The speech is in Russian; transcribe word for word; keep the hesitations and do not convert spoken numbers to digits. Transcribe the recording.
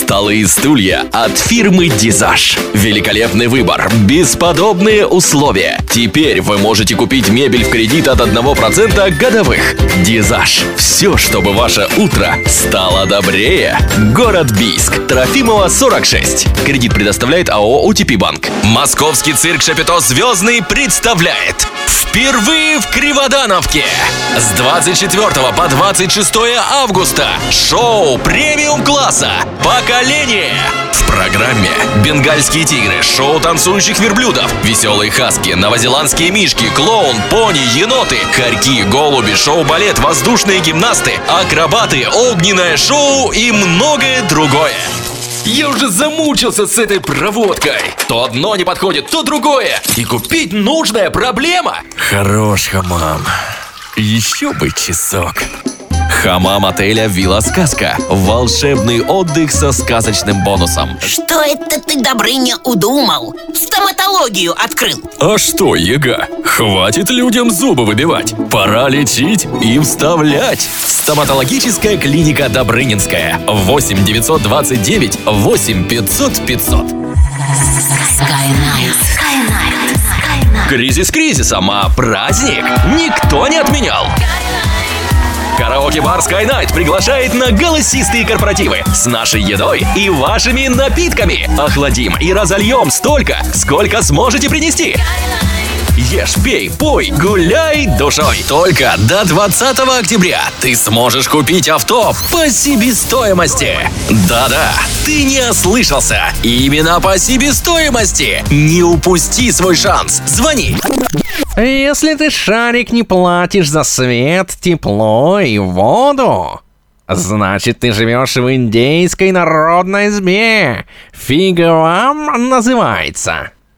Столы и стулья от фирмы Дизаж. Великолепный выбор, бесподобные условия. Теперь вы можете купить мебель в кредит от одного процента годовых. Дизаж. Все, чтобы ваше утро стало добрее. Город Бийск. Трофимова, сорок шесть. Кредит предоставляет АО «УТП Банк». Московский цирк «Шапито Звездный» представляет впервые в Криводановке с двадцать четвёртого по двадцать шестое августа шоу премиум-класса «Поколение». В программе бенгальские тигры, шоу танцующих верблюдов, веселые хаски, новозеландские мишки, клоун, пони, еноты, хорьки, голуби, шоу-балет, воздушные гимнасты, акробаты, огненное шоу и многое другое. Я уже замучился с этой проводкой. То одно не подходит, то другое. И купить нужная проблема. Хорош хамам. Еще бы часок. Хамам отеля «Вилла Сказка». Волшебный отдых со сказочным бонусом. Что это ты, Добрыня, удумал? Стоматологию открыл. А что, Яга? Хватит людям зубы выбивать. Пора лечить и вставлять. Стоматологическая клиника Добрынинская. восемь девятьсот двадцать девять восемь пятьсот пятьсот. Кризис кризисом, а праздник никто не отменял. Караоке-бар Skynight приглашает на голосистые корпоративы с нашей едой и вашими напитками. Охладим и разольем столько, сколько сможете принести. Ешь, пей, пой, гуляй душой. Только до двадцатого октября ты сможешь купить авто по себестоимости. Да-да, ты не ослышался. Именно по себестоимости. Не упусти свой шанс. Звони. Если ты, Шарик, не платишь за свет, тепло и воду, значит, ты живешь в индейской народной избе. Фига вам называется.